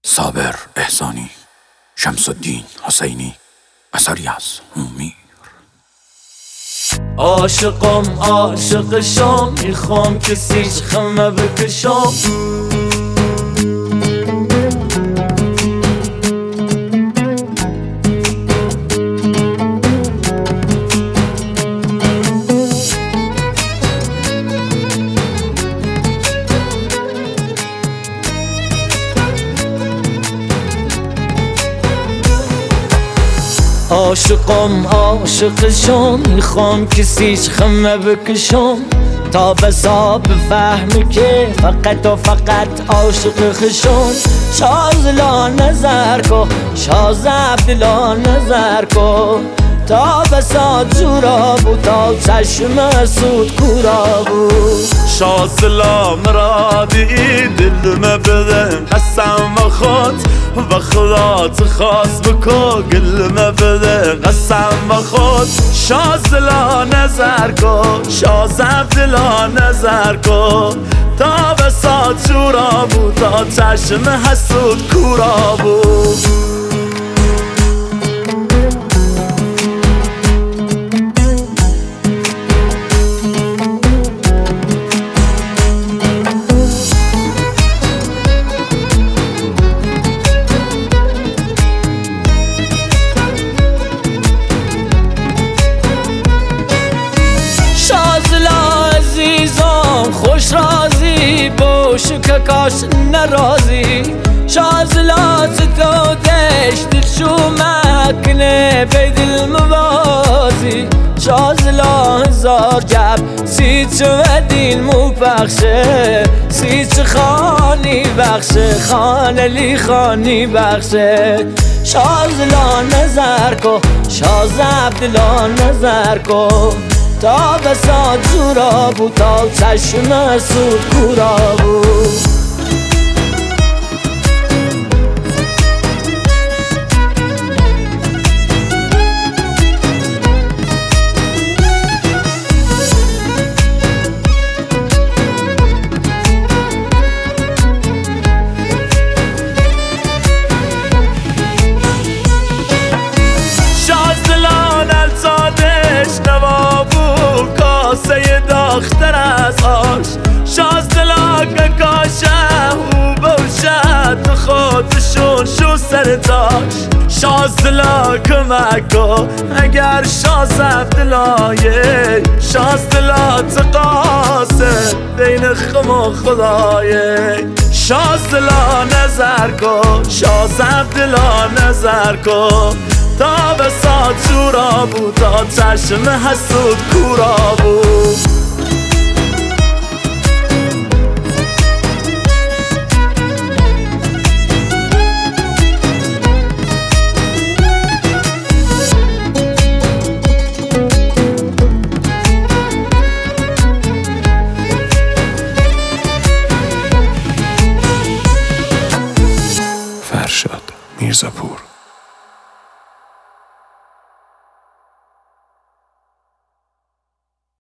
صابر احسانی، شمس الدین حسینی، اثری از هومیر. عاشقم عاشق شام، میخوام کسیش خمه بکشم. عاشقم عاشق شام، میخوام کسیش خمه بکشم. تا بسا بفهمی که فقط و فقط عاشق خشم. شازلا نظر کو، شاز عبدالله نظر کو. تا بسا جورا بود، تا چشم سود کورا بود. شازلا مرادی دلمه بده قسم و خود، و خدا تخواست بکو گلمه بده قسم و خود. شازلا نظر کو، شاز عبدالله نظر کو. تا بسا جورا بود، تا چشم حسود کورا بود. خوش رازی باش که کاش نرازی. شازلا تو دشت شو مکنه به دل موازی. شازلا هزار جب سیچ و دین مو بخشه، سیچ خانی بخشه، خانلی خانی بخشه. شازلا نظر کو، شاز عبدالله نظر کو. تا بسا جورا بود، تا چشم سود کورا بود. داختر از آش شازدلا که کاشه او بوشد خودشون شو سر داش. شازدلا کمک کن اگر شاز عبدالله، شازدلا تقاسه بین خم و خدایه. شازدلا نظر کن، شاز عبدالله نظر کن. تا بسا جورا بود، تا چشم حسود کورا بود. فرشاد میرزاپور.